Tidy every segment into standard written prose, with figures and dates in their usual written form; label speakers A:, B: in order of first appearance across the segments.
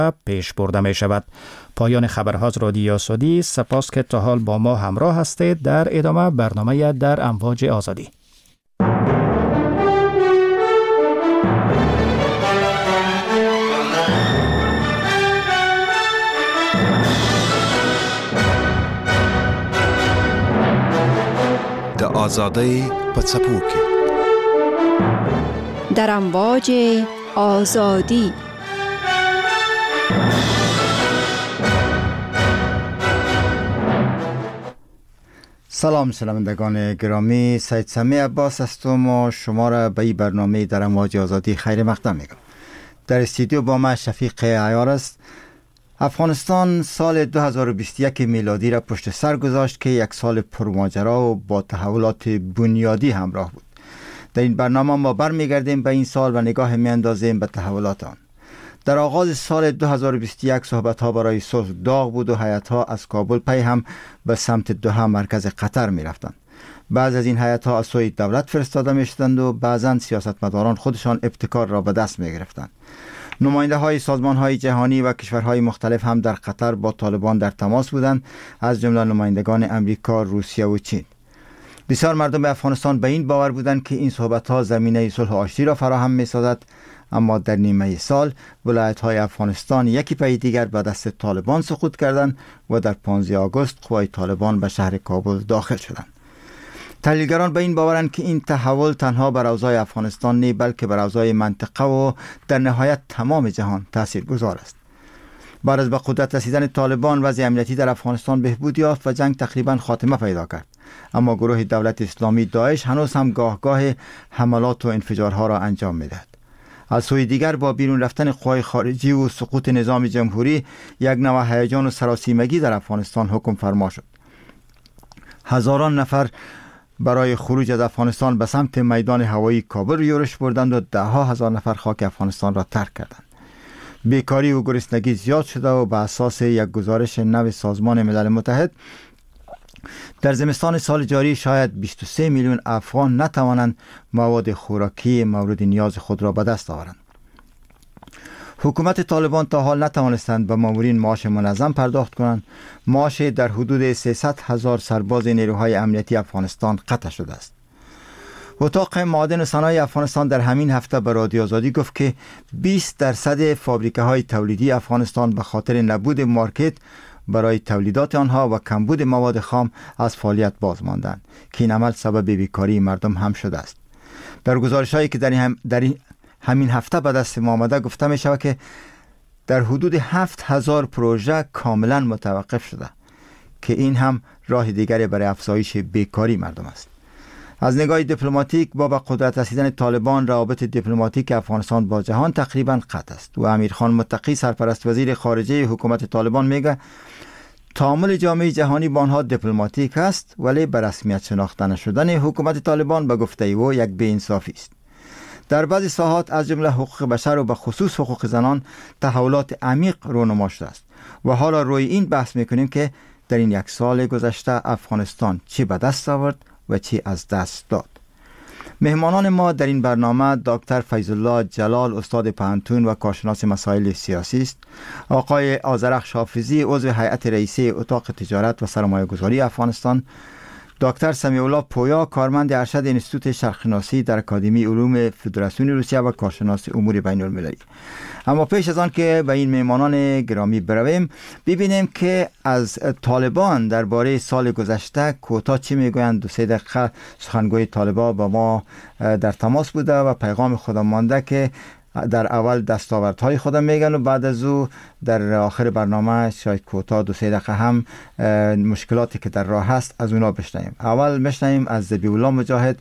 A: پیش برده می شود. پایان خبرها از رادیو آزادی. سپاس که تا حال با ما همراه هستید. در ادامه برنامه در امواج آزادی.
B: آزادی پڅپوکي
C: در امواج آزادی.
D: سلام شنوندگان گرامی، سید سمیع عباس هستم و شما را به این برنامه در امواج آزادی خیر مقدم میگم. در استودیو با من شفیق عیار است. افغانستان سال 2021 میلادی را پشت سر گذاشت که یک سال پرماجرا و با تحولات بنیادی همراه بود. در این برنامه ما برمیگردیم به این سال و نگاه میاندازیم به تحولات آن. در آغاز سال 2021 صحبت‌ها برای صلح داغ بود و هیئت‌ها از کابل پی هم به سمت دوحه مرکز قطر می‌رفتند. بعض از این هیئت‌ها از سوی دولت فرستاده می‌شدند و بعضاً سیاستمداران خودشان ابتکار را به دست می‌گرفتند. نماینده های سازمان های جهانی و کشورهای مختلف هم در قطر با طالبان در تماس بودند، از جمله نمایندگان امریکا، روسیه و چین. بسیار مردم افغانستان به این باور بودند که این صحبت ها زمینه صلح و آشتی را فراهم می سازد، اما در نیمه سال ولایت های افغانستان یکی پی دیگر به دست طالبان سقوط کردند و در 15 آگوست قوای طالبان به شهر کابل داخل شدند. تحلیلگران به این باورند که این تحول تنها بر اوضاع افغانستان نه بلکه بر اوضاع منطقه و در نهایت تمام جهان تاثیرگذار است. بعد از به قدرت رسیدن طالبان وضع امنیتی در افغانستان بهبود یافت و جنگ تقریبا خاتمه پیدا کرد، اما گروه دولت اسلامی داعش هنوز هم گاه حملات و انفجارها را انجام می‌دهد. از سوی دیگر با بیرون رفتن قوای خارجی و سقوط نظام جمهوری یک نوع هیجان و سراسیمگی در افغانستان حکم فرما شد. هزاران نفر برای خروج از افغانستان به سمت میدان هوایی کابل یورش بردند و ده‌ها هزار نفر خاک افغانستان را ترک کردند. بیکاری و گرسنگی زیاد شده و به اساس یک گزارش نو سازمان ملل متحد در زمستان سال جاری شاید 23 میلیون افغان نتوانند مواد خوراکی مورد نیاز خود را به دست آورند. حکومت طالبان تا حال نتوانستند به مامورین معاش منظم پرداخت کنند. معاش در حدود 300,000 سرباز نیروهای امنیتی افغانستان قطع شده است. اتاق معادن و صنایع افغانستان در همین هفته به رادیو آزادی گفت که 20% فابریکه های تولیدی افغانستان به خاطر نبود مارکت برای تولیدات آنها و کمبود مواد خام از فعالیت باز ماندند که این عمل سبب بیکاری مردم هم شده است. در گزارش‌هایی که در همین هفته به دست ما آمده گفته می شود که در حدود 7,000 پروژه کاملا متوقف شده که این هم راه دیگری برای افزایش بیکاری مردم است. از نگاه دیپلماتیک با به قدرت رسیدن طالبان روابط دیپلماتیک افغانستان با جهان تقریبا قطع است و امیرخان متقی سرپرست وزیر خارجه حکومت طالبان میگه تعامل جامعه جهانی با آنها دیپلماتیک است، ولی به رسمیت شناخته نشدن حکومت طالبان به گفته او یک بی‌انصافی است. در بعضی ساحات از جمله حقوق بشر و به خصوص حقوق زنان تحولات عمیق رونما شده است و حالا روی این بحث میکنیم که در این یک سال گذشته افغانستان چی به دست آورد و چی از دست داد. مهمانان ما در این برنامه دکتر فیض‌الله جلال استاد پوهنتون و کارشناس مسائل سیاسی است، آقای آذرخش حافظی عضو هیئت رئیسه اتاق تجارت و سرمایه‌گذاری افغانستان، دکتر سمیع الله پویا کارمند ارشد انستیتوت شرقشناسی در اکادمی علوم فدراسیون روسیه و کارشناس امور بین المللی. اما پیش از آن که به این مهمانان گرامی برویم ببینیم که از طالبان درباره سال گذشته کوتاه چی میگویند. 2-3 دقیقه سخنگوی طالبان با ما در تماس بوده و پیغام خودم مانده که در اول دستاوردهای خودم میگن و بعد از او در آخر برنامه شاید کوتاه 2-3 دقیقه هم مشکلاتی که در راه هست از اونا بشنویم. اول میشنویم از ذبیح الله مجاهد،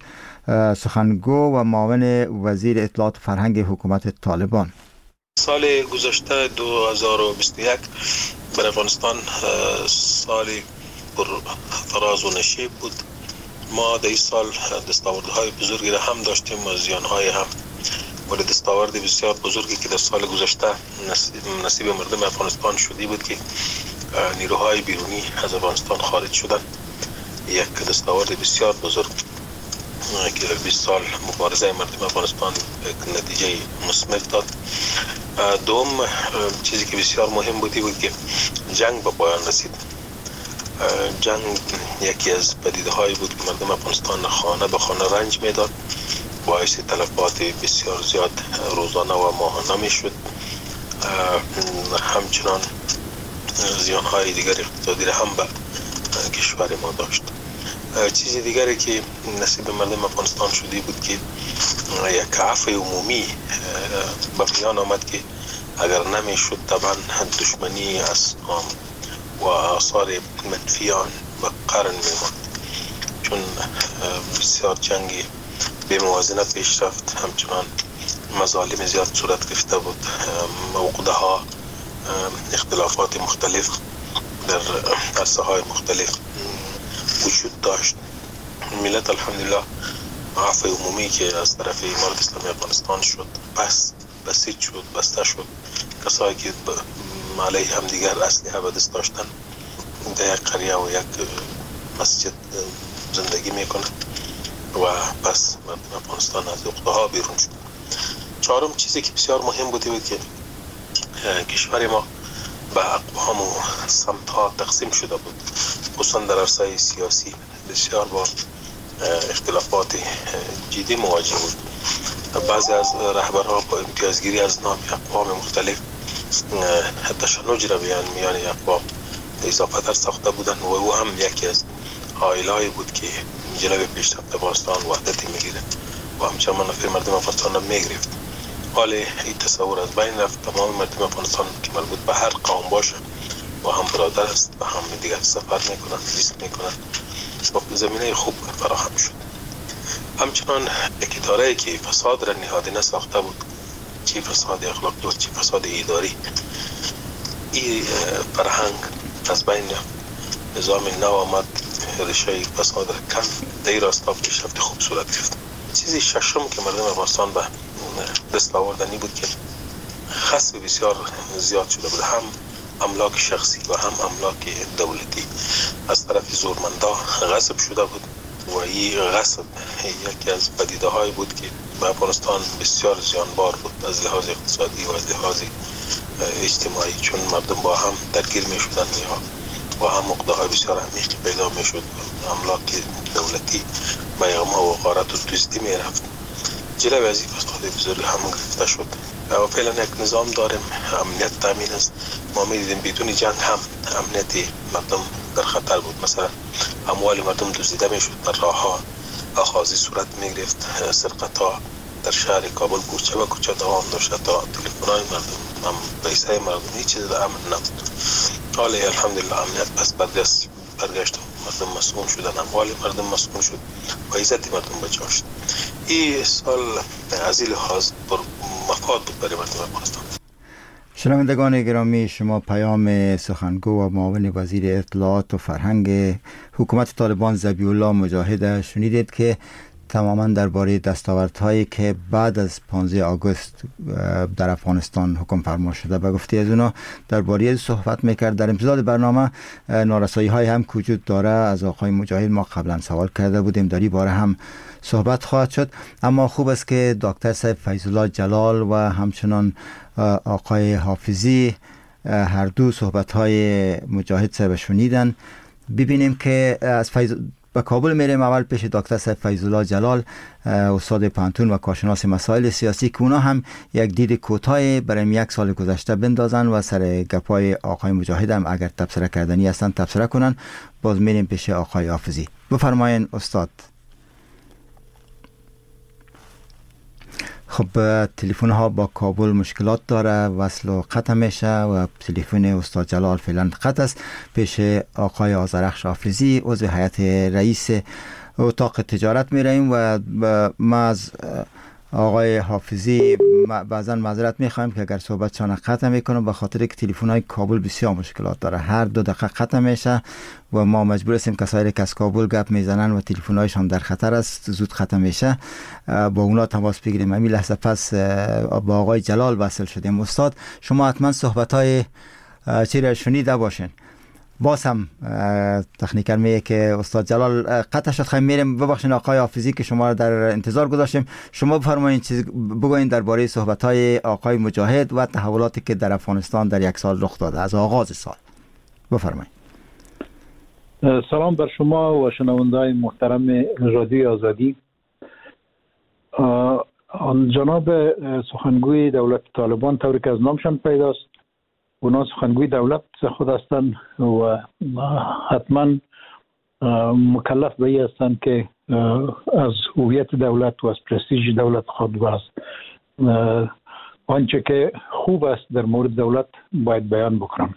D: سخنگو و معاون وزیر اطلاعات و فرهنگ حکومت طالبان.
E: سال گذشته 2021 در افغانستان سالی پر فراز و نشیب بود. ما در این سال دستاوردهای بزرگی را هم داشتیم و زیانهای هم، ولی دستاورد بسیار بزرگی که در سال گذشته نصیب مردم افغانستان شدی بود که نیروهای بیرونی از افغانستان خارج شدند. یک دستاورد بسیار بزرگ. که 20 سال مبارزه مردم افغانستان نتیجه مثمر داد. دوم چیزی که بسیار مهم بود که جنگ به پایان رسید. جنگ یکی از پدیده هایی بود که مردم افغانستان خانه به خانه رنج میداد، باعث تلفات بسیار زیاد روزانه و ماهانه می شد. همچنان زیان های دیگر اقتصادی را هم به کشور ما داشت. چیز دیگری که نصیب مردم افغانستان شده بود که یک عفو عمومی به میان آمد که اگر نمی شد طبعا دشمنی اسلام و آثار منفی آن به قرن می ماند، چون بسیار جنگی به موازنت پیش رفت. همچنان مظالم زیاد صورت گرفته بود، عقده ها، اختلافات مختلف در عرصه های مختلف وجود داشت. ملت الحمدلله عفو عمومی که از طرف امارت اسلامی افغانستان شد بسیج شد، بسته شد. کسایی که علیه هم دیگر اسلحه به دست داشتن در یک قریه و یک مسجد زندگی میکنن و پس مردم افغانستان از عقده ها بیرون شد. چهارم چیزی که بسیار مهم بود که کشور ما به اقوام و سمت ها تقسیم شده بود، خصوصا در عرصه سیاسی بسیار با اختلافات جدی مواجه بود. بعضی از رهبرها با امتیازگیری از نام اقوام مختلف تشنج را میان اقوام اضافه تر ساخته بودن و او هم یکی از حائلهایی بود که جلوی پیشرفت افغانستان وحدت میگیره و همچنان منافع مردم افغانستان را میگرفت. حال این تصور از بین رفت. تمام مردم افغانستان که مربوط به هر قوم باشه با هم برادر است و هم دیگر سفر میکنن، زیست میکنن و زمینه خوب فراهم شد. همچنان یک اداره که فساد را نهادینه ساخته بود، چی فساد اخلاقی و چی فساد اداری، این فرهنگ از بین رفت. نظام نو آمد، ریشه فساد را کم در راستا پیشرفت خوب صورت گرفت. چیزی ششم که مردم افغانستان به دست آوردنی بود که خصب بسیار زیاد شده بود، هم املاک شخصی و هم املاک دولتی از طرف زورمندا غصب شده بود و این غصب یکی از پدیده هایی بود که به افغانستان بسیار زیانبار بود از لحاظ اقتصادی و از لحاظ اجتماعی، چون مردم با هم درگیر می شدن و هم عقده های بسیار عمیقی پیدا می شد. املاک دولتی به اغما و غارت و دزدی می رفت. جلوی از این فساد بزرگ هم گرفته شد و فعلا یک نظام داریم، امنیت تامین است. ما می دیدیم بدون جنگ هم امنیت مردم در خطر بود. مثلا اموال مردم دزدیده می شد، در راه ها آخازی صورت می گرفت، سرقت ها در شهر کابل کوچه و کوچه دوام داشت تا تلفن های مردم، هم پیسه مردم، هیچ چیز در امن نبود. حالا الحمدلله امنیت پس برگشت، مردم مسئول شدن، اموال مردم مسئول شد و عزت مردم بجاشت. این سال از این لحاظ پر مفاد بود برای مردم افغانستان.
D: شنوندگان گرامی، شما پیام سخنگو و معاون وزیر اطلاعات و فرهنگ حکومت طالبان ذبیح الله مجاهد شنیدید که تماما درباره دستاوردهایی که بعد از 15 آگوست در افغانستان حکم فرما شده به گفته از اونا درباره صحبت میکرد. در امتداد برنامه نارسایی های هم وجود داره. از آقای مجاهد ما قبلا سوال کرده بودیم، در این باره هم صحبت خواهد شد، اما خوب است که دکتر صاحب فیض الله جلال و همچنان آقای حافظی هر دو صحبت های مجاهد صاحب شنیدن. ببینیم که از به کابل میریم. اول پیش دکتر صاحب فیض الله جلال، استاد پانتون و کارشناس مسائل سیاسی، که اونا هم یک دید کوتاه برای یک سال گذشته بندازن و سر گپای آقای مجاهد هم اگر تبصره کردنی هستن تبصره کنن. باز میریم پیش آقای حافظی. بفرمایین استاد. خب تلفن ها با کابل مشکلات داره، وصل و قطع میشه و تلفن استاد جلال فعلا قطع است. پیش آقای آذرخش حافظی عضو هیئت رئیس اتاق تجارت میریم و ما از آقای حافظی بعضا معذرت میخوایم که اگر صحبتشان قطع میکنم به خاطر که تلفن های کابل بسیار مشکلات داره، هر 2 دقیقه قطع میشه و ما مجبور هستیم کسایی که از کابل گپ میزنن و تلفن هایشان در خطر است زود قطع میشه با اونا تماس بگیریم. همین لحظه پس با آقای جلال وصل شدیم. استاد شما حتما صحبت های چی را شنیده باشین. باز هم تکنیکر میگه که استاد جلال قطع شد. خیلی میریم، ببخشید آقای حافظی که شما را در انتظار گذاشتیم. شما بفرمایید چیز بگوین درباره صحبت‌های آقای مجاهد و تحولاتی که در افغانستان در یک سال رخ داده از آغاز سال. بفرمایید.
F: سلام بر شما و شنونده‌های محترم رادیو آزادی. جناب سخنگوی دولت طالبان طوری که از نامشان پیداست، اونا سخنگوی دولت خود هستند و حتما مکلف به این هستند که از هویت دولت و از پرستیژ دولت خود و از آنچه که خوب است در مورد دولت باید بیان بکنم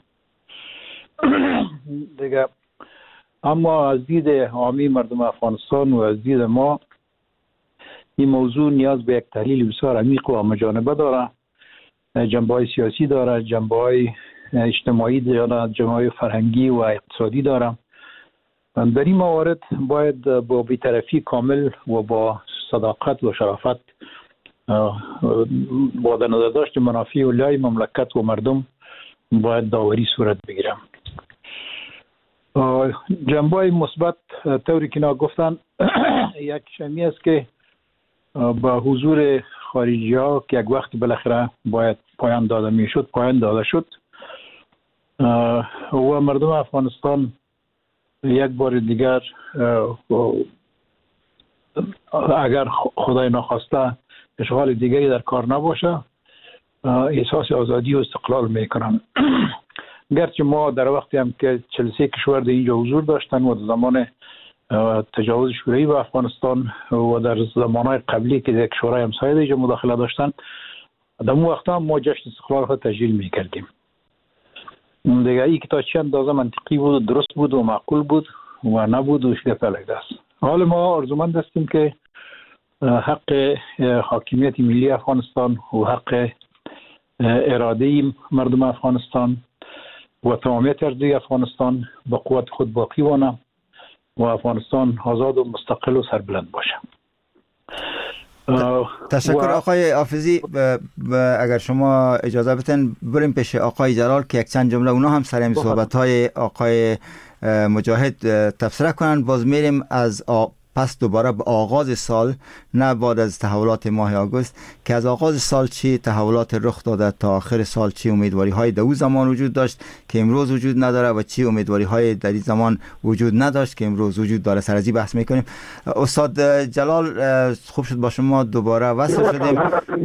F: دیگه. اما از دید عامی مردم افغانستان و از دید ما این موضوع نیاز به یک تحلیل بسیار عمیق و همه‌جانبه داره. جنبه‌های سیاسی داره، جنبه‌های اجتماعی داره، جنبه‌های فرهنگی و اقتصادی داره. در این موارد باید با بی‌طرفی کامل و با صداقت و شرافت با در نظر داشت منافع اولای مملکت و مردم باید داوری صورت بگیره. جنبه‌های مثبت طوری که اینا گفتن یک شمی است که با حضور خارجی ها که یک وقت بالاخره باید پایان داده شد و مردم افغانستان یک بار دیگر اگر خدای نخواسته اشغال دیگری در کار نباشه احساس آزادی و استقلال میکنن. گرچه ما در وقتی هم که 43 کشور در اینجا حضور داشتن و در زمان تجاوز شوروی به افغانستان و در زمانهای قبلی که در کشورهای همسایه اینجا مداخله داشتن، در اون وقتا ما جشن استقلال خود تسجیل میکردیم. دیگه این که تا چه اندازه منطقی بود و درست بود و معقول بود و نبود و شده فلک دست. حال ما آرزومند هستیم که حق حاکمیت ملی افغانستان و حق اراده مردم افغانستان و تمامیت ارضی افغانستان با قوت خود باقی مانه و افغانستان آزاد و مستقل و سربلند باشه.
D: تشکر آقای حافظی. اگر شما اجازه بدین بریم پیش آقای جلال که یک چند جمله اونا هم سر این صحبت‌های آقای مجاهد تفسیر کنن. باز میریم از پس دوباره به آغاز سال، نه بعد از تحولات ماه آگوست، که از آغاز سال چی تحولات رخ داده تا آخر سال، چی امیدواری های در اون زمان وجود داشت که امروز وجود نداره و چی امیدواری های در این زمان وجود نداشت که امروز وجود داره. سر از این بحث میکنیم. استاد جلال خوب شد با شما دوباره وصل شدیم.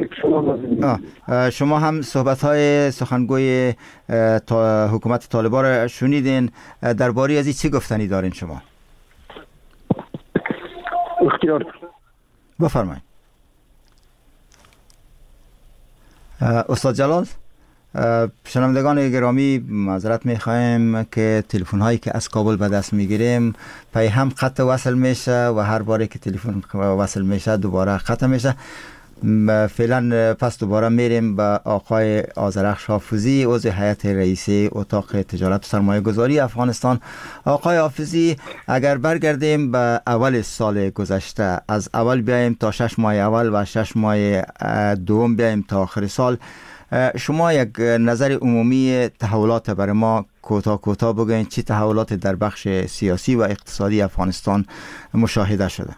D: شما هم صحبت های سخنگوی حکومت طالبان را شنیدین. درباره از این چی گفتنی دارین شما؟
F: اختیار
D: بفرمایید. استاد جلال، شنوندگان گرامی معذرت میخوایم که تلفن هایی که از کابل به دست میگیریم پای هم خط وصل میشه و هر باره که تلفن وصل میشه دوباره خط میشه. فعلا پس دوباره میریم به آقای آذرخش حافظی، عضو هیئت رئیسه اتاق تجارت و سرمایه گذاری افغانستان. آقای حافظی، اگر برگردیم به اول سال گذشته، از اول بیایم تا 6 ماه اول و 6 ماه دوم بیایم تا آخر سال، شما یک نظر عمومی تحولات برای ما کوتاه بگوین. چی تحولات در بخش سیاسی و اقتصادی افغانستان مشاهده شده؟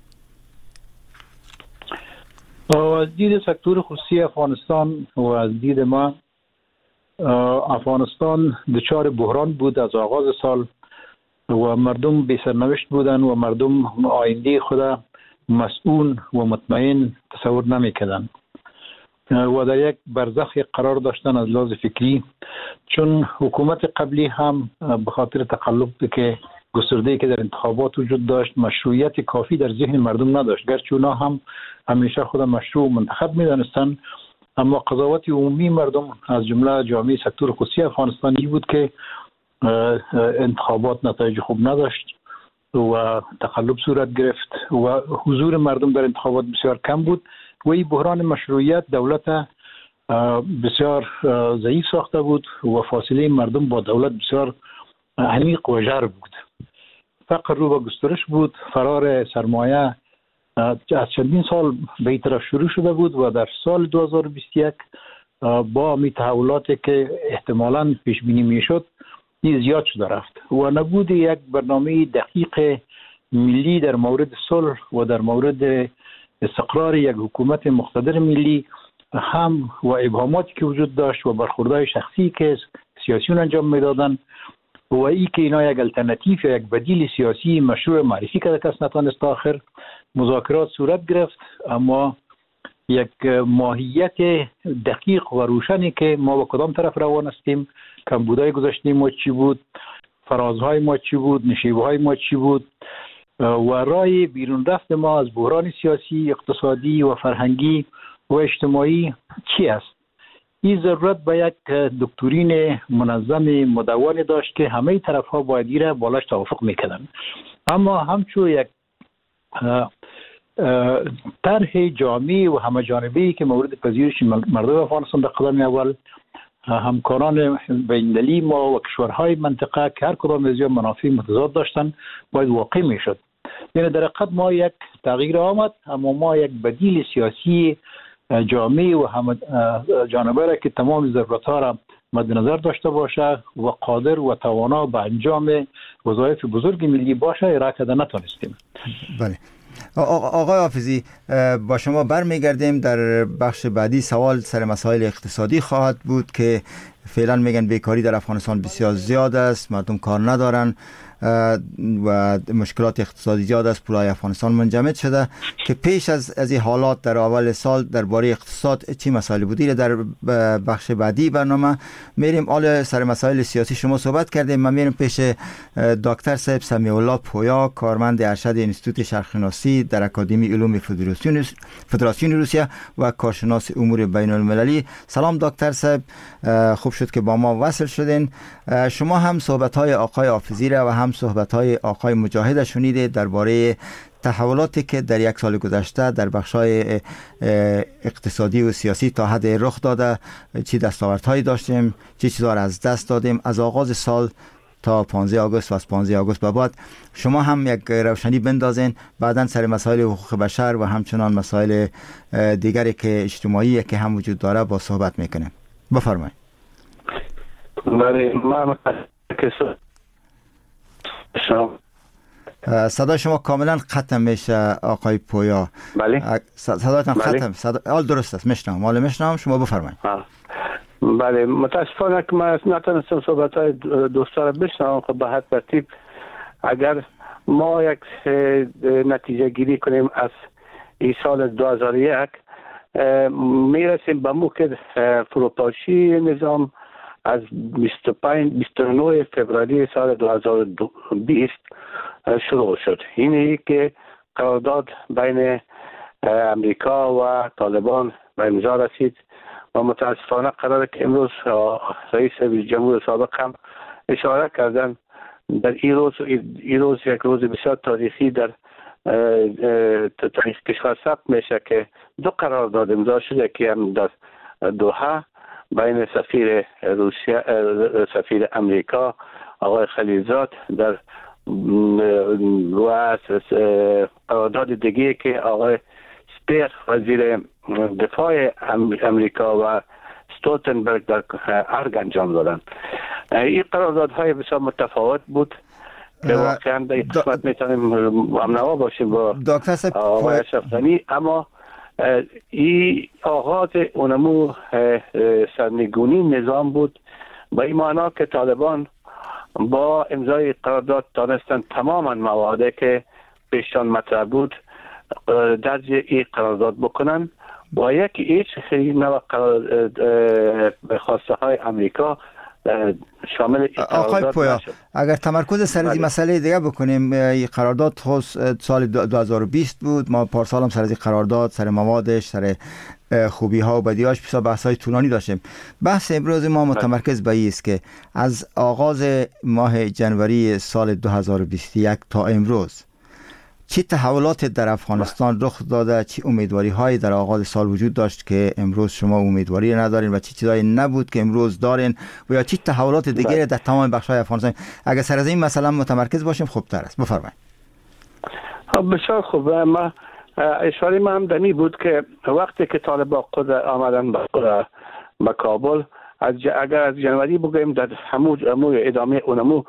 F: از دید سکتور خصوصی افغانستان و از دید ما، افغانستان دچار بحران بود از آغاز سال و مردم بی سرنوشت بودن و مردم آینده خود مسئول و مطمئن تصور نمی‌کردند و در یک برزخ قرار داشتن از لحاظ فکری، چون حکومت قبلی هم به خاطر تقلب که گسترده‌ای که در انتخابات وجود داشت مشروعیت کافی در ذهن مردم نداشت. گرچه اونا هم همیشه خود مشروع منتخب می‌دانستند، اما قضاوت عمومی مردم از جمله جامعه سکتور خصوصی افغانستانی بود که انتخابات نتایج خوب نداشت و تقلب صورت گرفت و حضور مردم در انتخابات بسیار کم بود و این بحران مشروعیت دولت بسیار ضعیف ساخته بود و فاصله مردم با دولت بسیار عمیق و ژرف بود. فقر رو به گسترش بود، فرار سرمایه از چندین سال به این طرف شروع شده بود و در سال 2021 با می تحولاتی که احتمالاً پیش بینی می شد این زیاد شده رفت و نبود یک برنامه دقیق ملی در مورد صلح و در مورد استقرار یک حکومت مقتدر ملی هم و ابهاماتی که وجود داشت و برخوردهای شخصی که سیاسیون انجام میدادن و ای که اینا یک الटरनेटिव یا یک بدیل سیاسی مشروع معرفی کرده کس نتوانست آخر مذاکرات صورت گرفت، اما یک ماهیت دقیق و روشنی که ما با کدام طرف روان هستیم، کمبودهای گذشته ما چی بود، فرازهای ما چی بود، نشیبهای ما چی بود و راه بیرون رفت ما از بحران سیاسی، اقتصادی و فرهنگی و اجتماعی چی است. این ضرورت به یک دکترین منظم مدون داشت که همه طرف ها باید ایره بالاش توافق میکردن، اما همچون یک طرح جامع و همه جانبه‌ای که مورد پذیرش مردم افغانستان در قدم اول، همکاران بین‌المللی ما و کشورهای منطقه که هر کدام از منافع متضاد داشتن باید واقع میشد. یعنی در حقیقت ما یک تغییر آمد، اما ما یک بدیل سیاسی جامع و همه جانبه را که تمام ضرورت‌ها را مد نظر داشته باشه و قادر و توانا به انجام وظایف بزرگ ملی باشه ارائه کرده نتونستیم.
D: بله آقای حافظی، با شما برمیگردیم. در بخش بعدی سوال سر مسائل اقتصادی خواهد بود که فعلا میگن بیکاری در افغانستان بسیار زیاد است، مردم کار ندارن و مشکلات اقتصادی زیاد است، پولای افغانستان منجمد شده. که پیش از این حالات در اول سال درباره اقتصاد چی مسائل بودی در بخش بعدی برنامه میریم. آل سر مسائل سیاسی شما صحبت کردیم، من میرم پیش دکتر صاحب سمیع الله پویا، کارمند ارشد انستیتوت شرقشناسی در اکادمی علوم فدراسیون روسیه و کارشناس امور بین المللی. سلام دکتر صاحب، خوب شد که با ما وصل شدین. شما هم صحبت‌های آقای حافظی را و هم صحبت‌های آقای مجاهد شنیدید درباره تحولاتی که در یک سال گذشته در بخش‌های اقتصادی و سیاسی تا حد رخ داده، چی دستاوردهایی داشتیم، چی چیزا را از دست دادیم از آغاز سال تا 15 آگوست و از 15 آگوست به بعد. شما هم یک روشنی بندازین، بعداً سر مسائل حقوق بشر و همچنان مسائل دیگری که اجتماعی که هم وجود داره با صحبت میکنیم. بفرمایید. صدای شما کاملا ختم میشه آقای پویا.
G: بله.
D: صدایتان ختم. حال درست است، میشنوم. شما بفرمایید.
G: بله، متاسفانه که من نتونستم صحبت‌های دوستا را بشنوم. خب به هر ترتیب اگر ما یک نتیجه گیری کنیم از این سال 2001 میرسیم به موقع فروپاشی نظام از 29 فوریه سال 2020 شروع شد. اینه که قرارداد بین امریکا و طالبان به امضا رسید و متاسفانه قراره که امروز رئیس جمهور سابق هم اشاره کردن در این روز یک روز بسیار تاریخی در تاریخ کشور ثبت میشه که دو قرارداد امضا شده که هم در دوحه بین سفیر روسیه سفیر امریکا آقای خلیلزاد در و قرارداد دیگه که آقای سپیر وزیر دفاع امریکا و استولتنبرگ در ارگ انجام دادن. این قراردادهای بسیار متفاوت بود که واقعا در این قسمت میتونیم همنوا باشیم با آقای اشرف غنی، اما این آغاز اونمو سرنگونی نظام بود با این معنا که طالبان با امضای قرارداد دانستن تماما مواردی که پیشان مطرح بود درج این قرارداد بکنن با یک هیچ نوع خواسته های امریکا شامل
D: آقای پویا نشد. اگر تمرکز سر این مسئله دیگه بکنیم، این قرارداد سال 2020 بود، ما پارسال هم سر این قرارداد سر موادش سر خوبی ها و بدیهاش بسیار بحث های طولانی داشتیم. بحث امروز ما متمرکز به این است که از آغاز ماه جنوری سال 2021 تا امروز چی تحولات در افغانستان رخ داده، چی امیدواری هایی در آغاز سال وجود داشت که امروز شما امیدواری ندارین و چی چیزایی نبود که امروز دارین و یا چی تحولات دیگری در تمام بخش های افغانستان؟ اگر سر از این مثلا متمرکز باشیم خوبتر است. بفرمایید.
G: بسیار خوب. ما اشاره ما هم دمی بود که وقتی که طالبان خود آمدن به کابل، اگر از جنوری بگویم در همو ادامه اونمو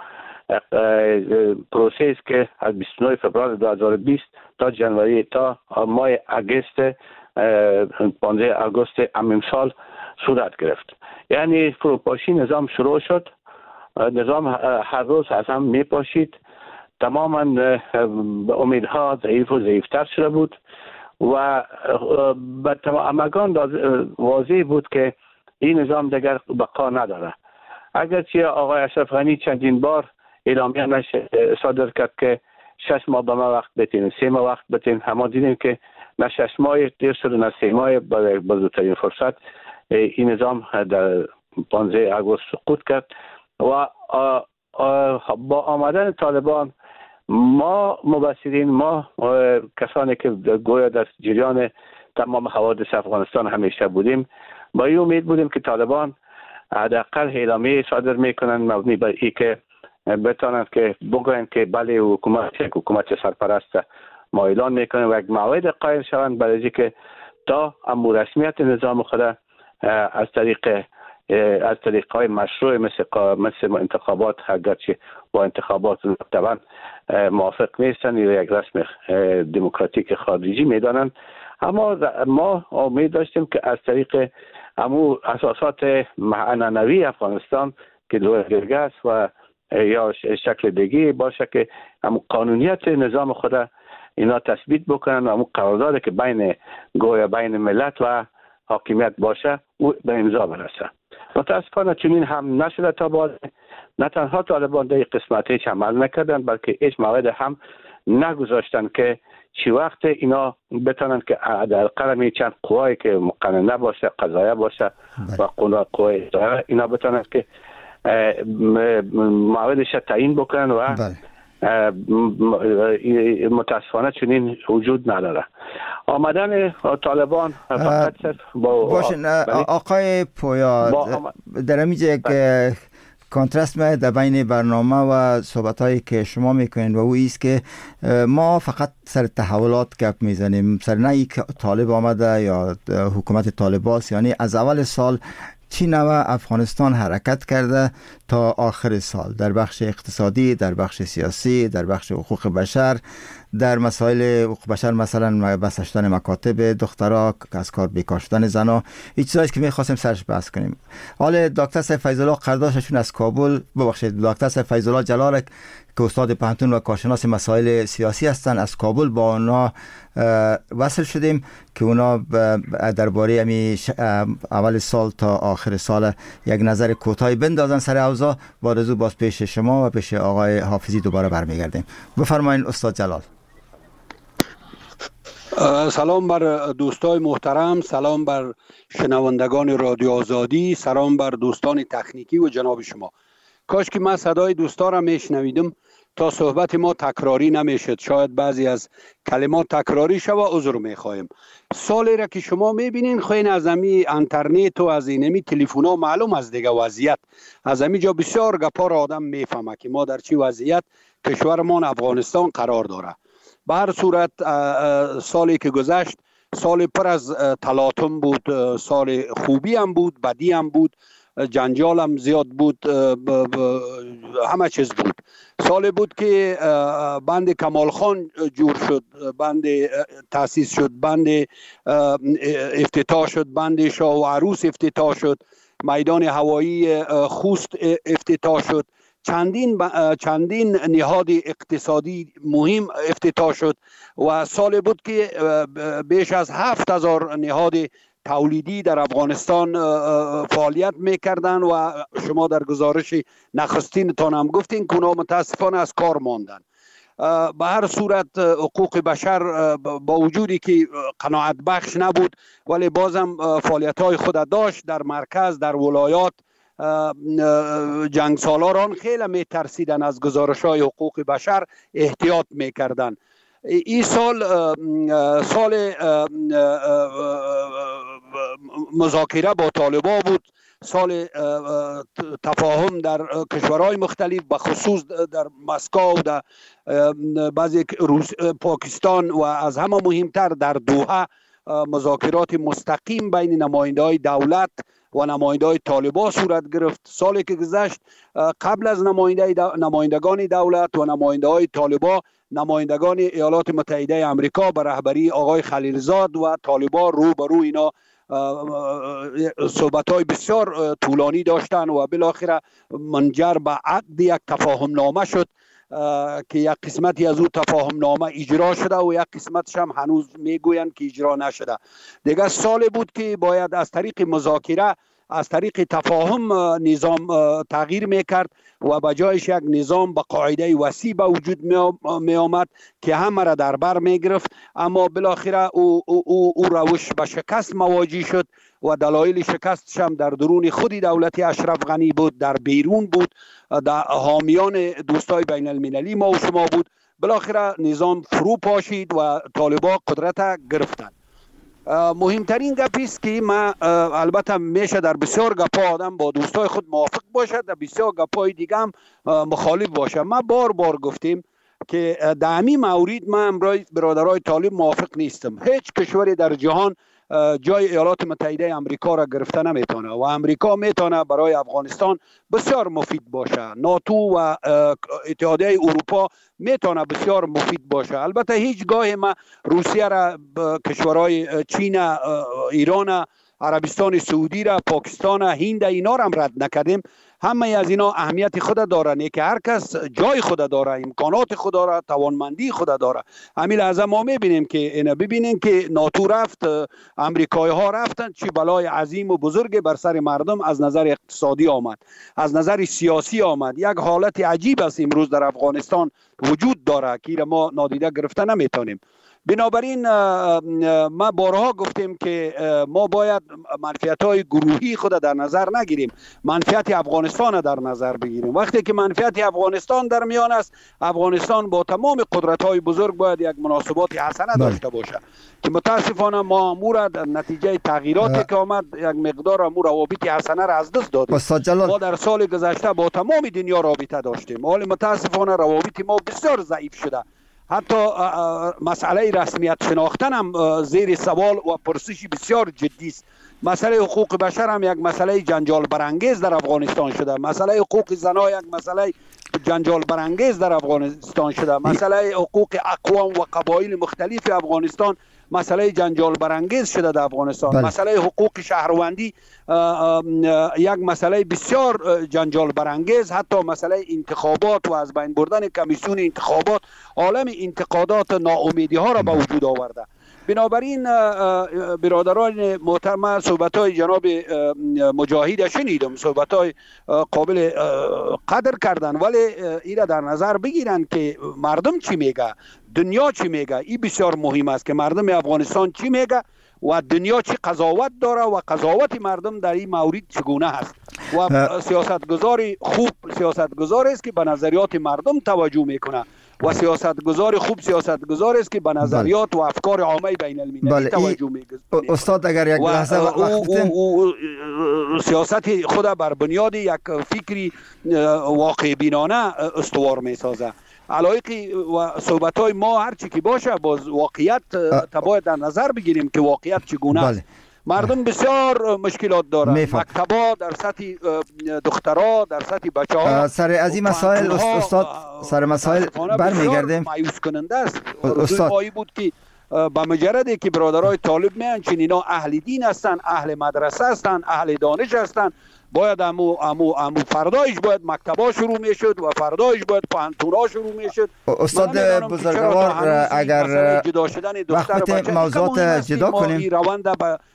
G: پروسه است که از 29 فوریه 2020 تا جنوری تا ماه اگست 15 آگوست امسال صورت گرفت. یعنی فروپاشی نظام شروع شد. نظام هر روز از هم میپاشید. تماما به امیدها ضعیف و ضعیفتر شده بود و به همگان واضح بود که این نظام دیگر بقا نداره. اگرچه آقای اشرف غنی چندین بار اعلامیه صادر کرد که 6 ماه به ما وقت بتین، 3 ماه وقت بتین، اما دیدیم که نه 6 ماه دیر شد نه 3 ماه به زودترین فرصت این نظام در 15 آگوست سقوط کرد و با آمدن طالبان ما مبصرین، ما کسانی که گویا در جریان تمام حوادث افغانستان همیشه بودیم، با این امید بودیم که طالبان حداقل اعلامیه صادر میکنن مبنی بر این که بتانند که بگویند که بله حکومت سرپرست ما اعلان میکنه و یک موعد قائل شوند برای که تا امور رسمیت نظام خود از طریق‌های مشروع مثل انتخابات، اگرچه با انتخابات طبعا موافق نیستن یا یک رسم دموکراتیک خارجی میدانند، اما ما امید داشتیم که از طریق امور اساسات معنوی افغانستان که دوگرگه است و یا شکل دیگه باشه که همون قانونیت نظام خود اینا تثبیت بکنن و همون قرارداد که بین ملت و حاکمیت باشه او به امضا برسه. متاسفانه چنین هم نشده تا بعد. نه تنها طالبان در قسمت هیچ عمل نکردن بلکه هیچ موعد هم نگذاشتن که چی وقت اینا بتونن که در قلم چند قوایی که مقننه باشه، قضایه باشه و قوای اداره اینا بتونن که موعدش تعیین بکنن و متاسفانه چنین وجود نداره. آمدن طالبان فقط
D: باشن آقای پویا در اینجا یک کانترست ما در بین برنامه و صحبت‌هایی که شما میکنین و او ایست که ما فقط سر تحولات گپ میزنیم، سر نه ای که طالب آمده یا حکومت طالباست، یعنی از اول سال چی نوع افغانستان حرکت کرده تا آخر سال در بخش اقتصادی، در بخش سیاسی، در بخش حقوق بشر، در مسائل حقوق بشر مثلا بسشتن مکاتب دخترها، از کار بیکار شدن زنا، این چیزایی که می‌خواستیم سرش بحث کنیم. حالا دکتر سید فیض الله قرداششون از کابل، دکتر سید فیض الله جلالک که استاد پانتون و کارشناس مسائل سیاسی هستند، از کابل با اونا وصل شدیم که اونا درباره اول سال تا آخر سال یک نظر کوتاهی بندازن سر اوضاع. با رضا باز پیش شما و پیش آقای حافظی دوباره برمیگردیم. بفرمایید استاد جلال.
H: سلام بر دوستای محترم، سلام بر شنوندگان رادیو آزادی، سلام بر دوستان تکنیکی و جناب شما. کاش که من صدای دوستا را میشنویدم تا صحبت ما تکراری نمیشد. شاید بعضی از کلمات تکراری شد و عذر میخوایم. سالی را که شما میبینین خوین از امی انترنت و از اینمی تلفن ها معلوم از دیگه وضعیت از امی جا بسیار گپا را آدم میفهمه که ما در چی وضعیت کشورمان افغانستان قرار داره. به هر صورت سالی که گذشت سال پر از تلاطم بود، سال خوبی هم بود، بدی هم بود، جنجال هم زیاد بود، همه چیز بود. سال بود که بند کمال خان جور شد، بند تأسیس شد، بند افتتاح شد، بند شاه و عروس افتتاح شد، میدان هوایی خوست افتتاح شد، چندین نهاد اقتصادی مهم افتتاح شد و سال بود که بیش از 7000 نهاد تولیدی در افغانستان فعالیت میکردن و شما در گزارش نخستین تان هم گفتین که اونا متاسفانه از کار ماندن. به هر صورت حقوق بشر با وجودی که قناعت بخش نبود ولی بازم فعالیت های خود داشت. در مرکز، در ولایات جنگ سالاران خیلی می ترسیدن از گزارش های حقوق بشر، احتیاط می کردن. این سال مذاکره با طالبان بود، سال تفاهم در کشورهای مختلف به خصوص در مسکو، در بعضی پاکستان و از همه مهمتر در دوحه مذاکرات مستقیم بین نماینده های دولت و نماینده‌های طالبان صورت گرفت. سالی که گذشت قبل از نمایندگان دولت و نماینده‌های طالبان، نمایندگان ایالات متحده آمریکا به رهبری آقای خلیلزاد و طالبان روبرو اینا صحبت‌های بسیار طولانی داشتن و بالاخره منجر به عقد یک تفاهم نامه شد که یک قسمتی از او تفاهم نامه اجرا شده و یک قسمتش هم هنوز میگویند که اجرا نشده. دیگه سالی بود که باید از طریق مذاکره، از طریق تفاهم نظام تغییر میکرد و به جایش یک نظام با قاعده وسیع به وجود می آمد که همه را در بر می گرفت. اما بالاخره او روش به شکست مواجه شد و دلایل شکستش هم در درون خود دولت اشرف غنی بود، در بیرون بود، در حامیان دوستای بین المللی ما و شما بود. بالاخره نظام فرو پاشید و طالبان قدرت گرفتند. مهمترین گپی است که ما البته میشه در بسیار گپا آدم با دوستای خود موافق باشد، در بسیار گپای دیگه هم مخالف باشه. ما بار گفتیم که در همین مورد ما امروز برادرای طالب موافق نیستم. هیچ کشوری در جهان جای ایالات متحده آمریکا را گرفته نمیتونه و آمریکا میتونه برای افغانستان بسیار مفید باشه. ناتو و اتحادیه اروپا میتونه بسیار مفید باشه. البته هیچگاه ما روسیه را، کشورهای چین، ایران، عربستان سعودی را، پاکستان، هند، اینا را هم رد نکردیم. همه از اینا اهمیت خود داره، که هر کس جای خود داره، امکانات خود داره، توانمندی خود داره. همین لحظه ما میبینیم که ببینیم که ناتو رفت، امریکایی ها رفتن، چی بلای عظیم و بزرگ بر سر مردم از نظر اقتصادی آمد، از نظر سیاسی آمد. یک حالت عجیب است امروز در افغانستان وجود داره که ما نادیده گرفته نمیتونیم. بنابراین ما بارها گفتیم که ما باید منفعت‌های گروهی خود در نظر نگیریم، منفعت افغانستان در نظر بگیریم. وقتی که منفعت افغانستان در میان است، افغانستان با تمام قدرت‌های بزرگ باید یک مناسبات حسنه داشته باشه که متاسفانه ما امور در نتیجه تغییراتی که آمد یک مقدار امور روابط حسنه را از دست دادیم. ما در سال گذشته با تمام دنیا رابطه داشتیم، ولی متاسفانه روابط ما بسیار ضعیف شده. حتی مسئله رسمیت شناختن هم زیر سوال و پرسش بسیار جدی است. مسئله حقوق بشر هم یک مسئله جنجال برانگیز در افغانستان شده. مسئله حقوق زنان یک مسئله جنجال برانگیز در افغانستان شده. مسئله حقوق اقوام و قبایل مختلف افغانستان مسئله جنجال برانگیز شده در افغانستان. مسئله حقوق شهروندی یک مسئله بسیار جنجال برانگیز. حتی مسئله انتخابات و از بین بردن کمیسیون انتخابات عالم انتقادات ناامیدی ها را به وجود آورده. بنابراین برادران محترم، صحبت‌های جناب مجاهد شنیدم، صحبت‌های قابل قدر کردن، ولی اینا در نظر بگیرن که مردم چی میگه، دنیا چی میگه. این بسیار مهم است که مردم افغانستان چی میگه و دنیا چی قضاوت داره و قضاوت مردم در این مورد چگونه هست. و سیاستگزاری خوب سیاستگزاری است که به نظریات مردم توجه میکنه و سیاستگزار خوب سیاستگزار است که به نظریات و افکار عامه بین المللی توجه میکنه.
D: استاد اگر یک لحظه وقت
H: سیاست خود بر بنیاد یک فکری واقع بینانه استوار میسازه. علایقی و صحبت‌های ما هرچی که باشه باز واقعیت باید در نظر بگیریم که واقعیت چگونه است. مردم بسیار مشکلات دارن. مکتبا در سطح دخترها، در سطح بچه‌ها
D: سر از این مسائل استاد سر مسائل برمیگردیم.
H: مایوس کننده است. استاد بود که با مجردی که برادرای طالب میان چون اینا اهل دین هستن، اهل مدرسه هستن، اهل دانش هستن، باید امو فردایش باید مکتبا شروع میشد و فردایش باید پانتونا شروع میشد.
D: استاد بزرگوار اگر
H: جدا شدن دختر و بچه
D: موضوعات جدا کنیم،
H: روند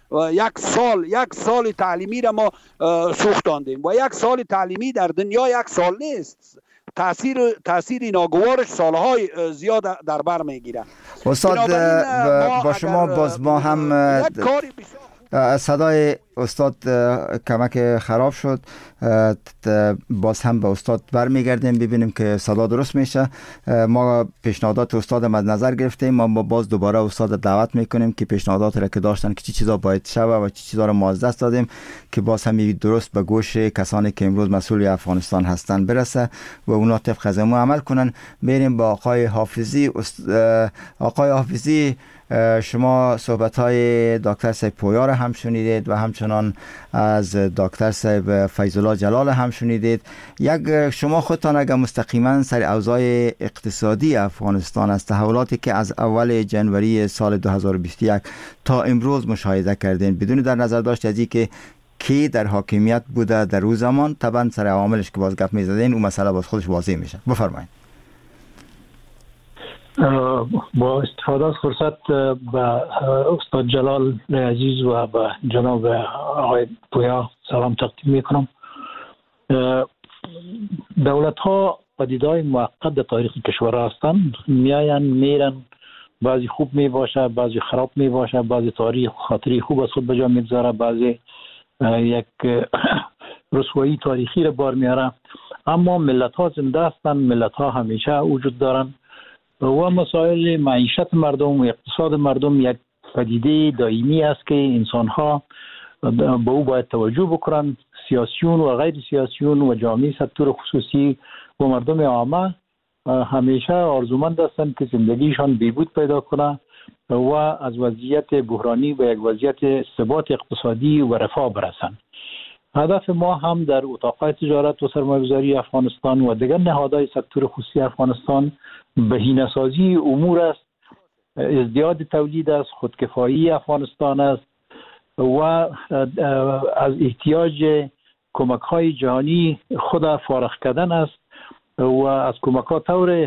H: یک سال تعلیمی را ما سوختاندیم و یک سال تعلیمی در دنیا یک سال نیست. تاثیر ناگوارش سالهای زیاد در بر میگیره.
D: استاد با شما باز ما هم صدای استاد کمک خراب شد، باز هم به استاد برمیگردیم ببینیم که صدا درست میشه. ما پیشنهادات استاد مد نظر گرفتیم، ما باز دوباره استاد دعوت میکنیم که پیشنهادات را که داشتن که چی چیزا باید شوه و چی چیزا را ما از دست دادیم که باز هم درست به گوش کسانی که امروز مسئول افغانستان هستن برسه و اونا طبق از ما عمل کنن. بریم با آقای حافظی. آقای حافظی، شما صحبت‌های دکتر سید پویا را هم شنیدید و همچنان همچنان از دکتر صاحب فیض الله جلال هم شنیدید. شما خودتان اگر مستقیما سر اوضاع اقتصادی افغانستان از تحولاتی که از اول جنوری سال 2021 تا امروز مشاهده کردین، بدون در نظر داشت از اینکه کی در حاکمیت بوده در روز زمان، طبعا سر عواملش که باز گپ می‌زدین اون مسئله باز خودش واضح میشه. بفرمایید.
F: با استفاده از فرصت به استاد جلال عزیز و به جناب آقای پویا سلام تقدیم میکنم. دولت ها پدیده‌های موقت در تاریخ کشور هستند، میاین میرن، بعضی خوب می باشه، بعضی خراب می باشه، بعضی تاریخ خاطری خوب از خود به جا میگذاره، بعضی یک رسوایی تاریخی را بار میاره. اما ملت ها زنده هستند، ملت ها همیشه وجود دارن و مسائل معیشت مردم و اقتصاد مردم یک پدیده دائمی است که انسان ها به او باید توجه بکنند. سیاسیون و غیر سیاسیون و جامعه سکتور خصوصی و مردم عامه همیشه آرزومند هستند که زندگیشان بهبود پیدا کنه و از وضعیت بحرانی به یک وضعیت ثبات اقتصادی و رفاه برسند. هدف ما هم در اتاقهای تجارت و سرمایه‌گذاری افغانستان و دیگر نهادهای سکتور خصوصی افغانستان بهینه‌سازی امور است، ازدیاد تولید است، خودکفایی افغانستان است و از احتیاج کمک‌های جهانی خود فارغ کردن است و از کمک‌ها طور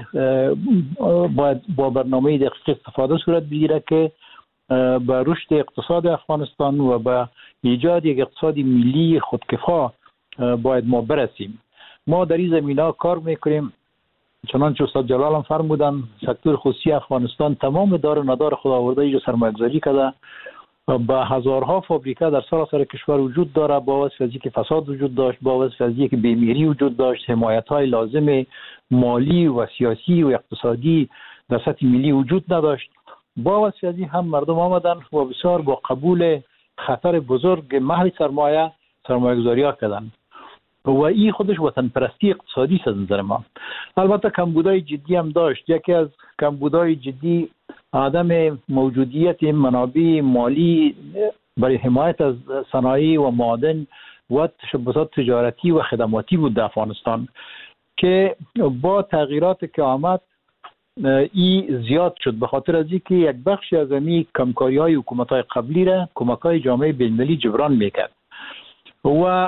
F: باید با برنامه دقیق استفاده صورت بگیره که به رشد اقتصاد افغانستان و به ایجاد یک اقتصاد ملی خودکفا باید ما برسیم. ما در این زمینه کار میکنیم. چنانچه استاد جلال هم فرمودن، سکتور خصوصی افغانستان تمام دار و ندار خود آورده اینجا سرمایه‌گذاری کرده. با هزارها فابریکه در سراسر کشور وجود داره، با وجه از اینکه فساد وجود داشت، با وجه از اینکه بی‌میری وجود داشت، حمایت‌های لازم مالی و سیاسی و اقتصادی در سطح ملی وجود نداشت. با وجه از این هم مردم آمدن و بسیار با قبول خطر بزرگ محل سرمایه‌گذاری‌ها کردن و این خودش وطن پرستی اقتصادی است از نظر ما. البته کمبودهای جدی هم داشت. یکی از کمبودهای جدی عدم موجودیت منابع مالی برای حمایت از صنایع و معادن و تشبثات تجارتی و خدماتی بود در افغانستان که با تغییرات که آمد ای زیاد شد، به خاطر از اینکه یک بخشی از این کمکاری‌های حکومت‌های قبلی را کمک‌های جامعه بین‌المللی جبران میکرد و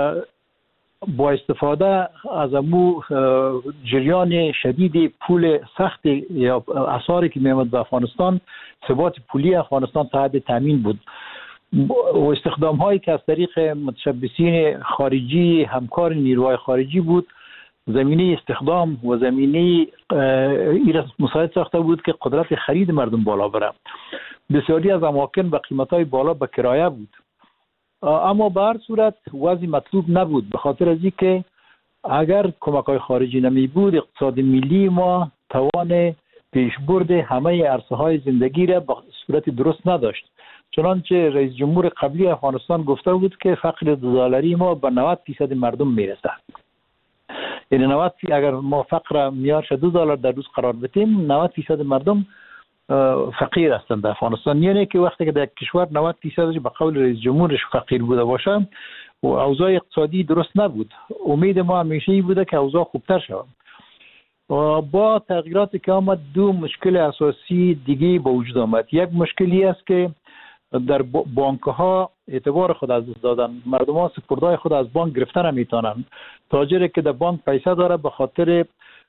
F: با استفاده از امو جریان شدید پول سخت یا اسعاری که میامد به افغانستان، ثبات پولی افغانستان تا حد تامین بود و استخدام هایی که از طریق متشبثین خارجی همکار نیروهای خارجی بود، زمینه استخدام و زمینه ایران مساعد ساخته بود که قدرت خرید مردم بالا بره. بسیاری از اماکن به قیمت‌های بالا به کرایه بود، اما به هر صورت وضع مطلوب نبود، به خاطر از اینکه اگر کمک‌های خارجی نمی بود اقتصاد ملی ما توان پیشبرد همه عرصه‌های زندگی را به صورت درست نداشت. چنانچه رئیس جمهور قبلی افغانستان گفته بود که فقر $2 ما به 90% مردم میرسه. یعنی 90 اگر ما فقر میارش $2 در روز قرار بدیم، 90% مردم فقیر هستند در افغانستان. یعنی که وقتی که در کشور 90% به قول رئیس جمهورش فقیر بوده باشه و اوضاع اقتصادی درست نبود. امید ما همیشه این بوده که اوضاع خوبتر شود. با تغییراتی که آمد دو مشکل اساسی دیگه به وجود آمد. یک مشکلی است که در بانک ها اعتبار خود از دست دادن. مردم ها سپرده‌های خود از بانک گرفتن نمیتونن. تاجری که در بانک پیسه داره به خاطر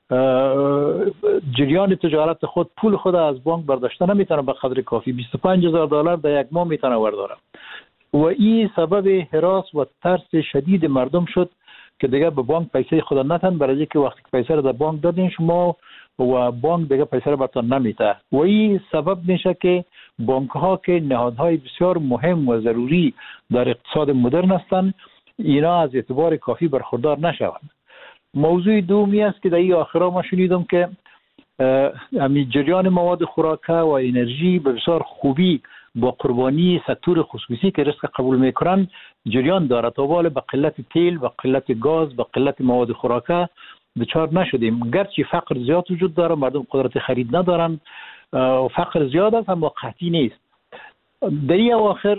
F: جریان تجارت خود پول خود از بانک برداشته نمیتونه به قدر کافی. $25,000 در یک ماه میتونه ورداره و این سبب هراس و ترس شدید مردم شد که دیگه به بانک پیسه خود نتن، برای اینکه وقتی پیسه رو در بانک دادین شما و بانک دیگه پیسه رو براتون نمیده و این سبب میشه که بانک ها که نهادهای بسیار مهم و ضروری در اقتصاد مدرن هستند اینا از اعتبار کافی برخوردار نشوند. موضوع دومی است که در این آخرا ما شنیدم که همین جریان مواد خوراکه و انرژی به بسیار خوبی با قربانی سکتور خصوصی که رزق قبول میکنن جریان داره. تا حالا به قلت تیل، به قلت گاز، به قلت مواد خوراکه دچار نشدیم. گرچه فقر زیاد وجود داره، مردم قدرت خرید ندارن، فقر زیاد است اما قحطی نیست. در این اواخر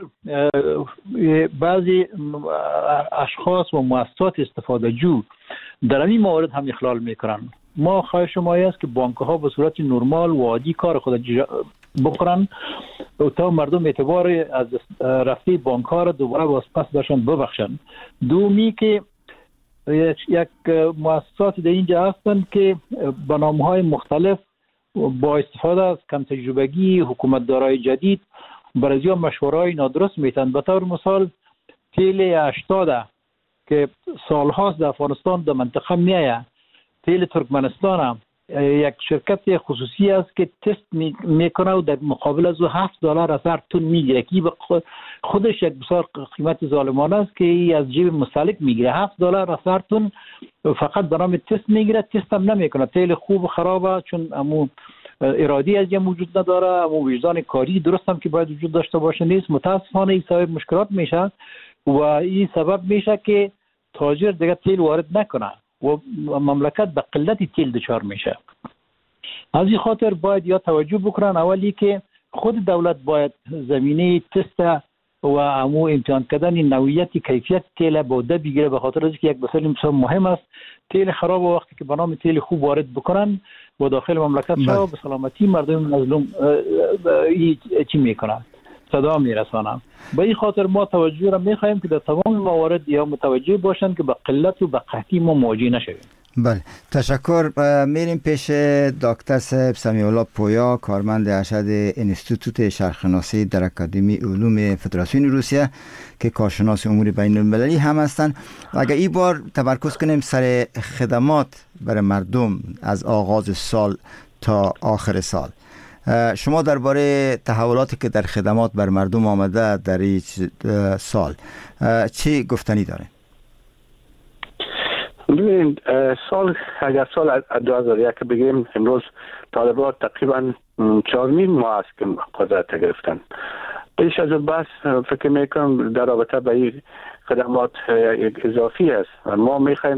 F: بعضی اشخاص و مؤسسات استفاده جو در این موارد هم اخلال میکنن. ما خواهش ما است که بانک ها به صورت نرمال و عادی کار خود بکنن تا مردم اعتبار از رفته بانک ها را دوباره پس داشتن ببخشن. دومی که یک مؤسسات در اینجا هستند که به نام‌های مختلف با استفاده از کم تجربگی حکومت دارای جدید برای مشوره‌های نادرست میتن. به طور مثال تیل 80 که سالهاست در افغانستان در منطقه میایه، تیل ترکمنستان هم یک شرکت خصوصی است که تست میکنه و در مقابل از $7 از هر تن میگیره که خودش یک بسیار قیمت ظالمانه است که از جیب مستهلک میگیره. $7 از هر تن فقط به نام تست میگیره، تست هم نمیکنه. تیل خوب و خرابه چون امو ارادی از این وجود نداره، امو وجدان کاری درست هم که باید وجود داشته باشه نیست. متاسفانه این سبب مشکلات میشه و این سبب میشه که تاجر دیگه تیل وارد نکنه و مملکت به قلت تیل دچار میشه. از این خاطر باید یا توجه بکنن اولی که خود دولت باید زمینه تست و امو امتحان کردن نوعیت کیفیت تیل بوده بگیره، به خاطر اینکه یک مسئله بسیار مهم است. تیل خراب وقتی که به نام تیل خوب وارد بکنن و داخل مملکت شو به سلامتی مردم مظلوم چی میکنن صدا میرسانم. به این خاطر ما توجه را میخواهیم که در تمام موارد یا متوجه باشند که به قلت و به قحطی ما مواجه نشویم.
D: بله، تشکر. میریم پیش دکتر صاحب سمیع الله پویا، کارمند ارشد انستیتوت شرقشناسی در اکادمی علوم فدراسیون روسیه که کارشناس امور بین المللی هم هستند. اگر این بار تمرکز کنیم سر خدمات برای مردم از آغاز سال تا آخر سال، شما درباره تحولاتی که در خدمات بر مردم آمده در این سال چی گفتنی داره؟
G: ببینید اگر سال 2001 بگیم امروز طالبان تقریبا 4 ماه است که قدرت گرفتن. پیش از بس فکر میکنم در رابطه با این خدمات یک اضافی است. ما میخوایم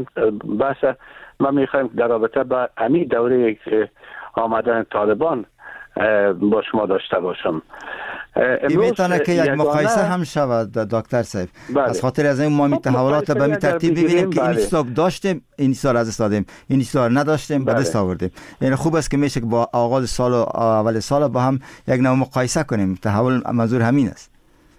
G: در رابطه با امی دوره آمدن طالبان با شما داشته باشم.
D: این میتونه که یک مقایسه هم شود دکتر صاحب. از خاطر از این ما تحولات به این ترتیب ببینیم که این سال داشتیم، این سال از دادیم، این سال نداشتیم، به دست آوردیم. یعنی خوب است که میشه که با آغاز سال و اول سال با هم یک نوع مقایسه کنیم. تحول منظور همین است.